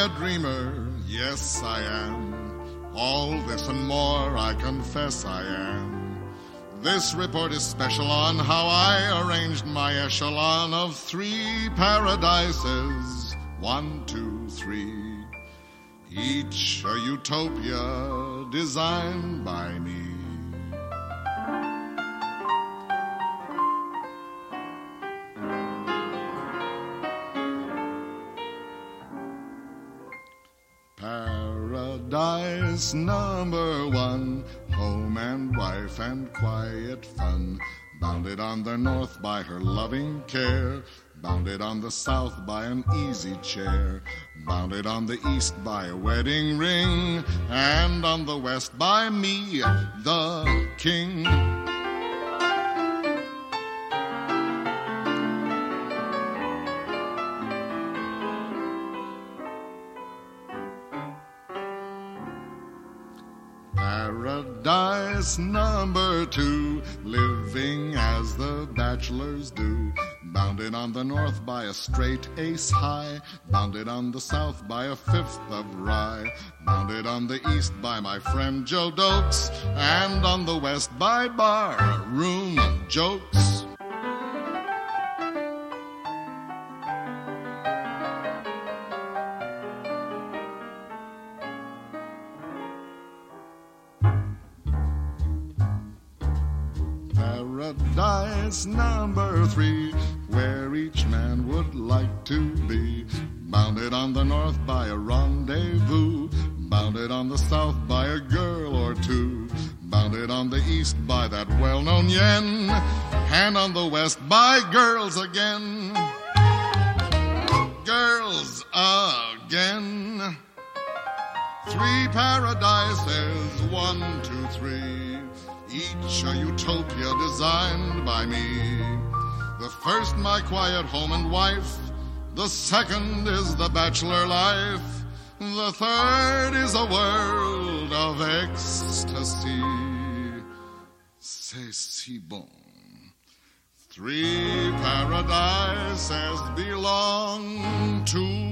a dreamer? Yes, I am. All this and more I confess I am. This report is special on how I arranged my echelon of 3 paradises. 1, 2, 3. Each a utopia designed by me. Paradise number 1, home and wife and quiet fun. Bounded on the north by her loving care, bounded on the south by an easy chair, bounded on the east by a wedding ring, and on the west by me, the king. Paradise number 2, living as the bachelors do. Bounded on the north by a straight ace high, bounded on the south by a 5th of rye, bounded on the east by my friend Joe Dokes, and on the west by bar room jokes. Paradise number 3, where each man would like to be. Bounded on the north by a rendezvous, bounded on the south by a girl or two, bounded on the east by that well-known yen, and on the west by girls again. Girls again. 3 paradises, 1, 2, 3. Each a utopia designed by me. The first my quiet home and wife, the second is the bachelor life, the third is a world of ecstasy. C'est si bon. 3 paradises belong to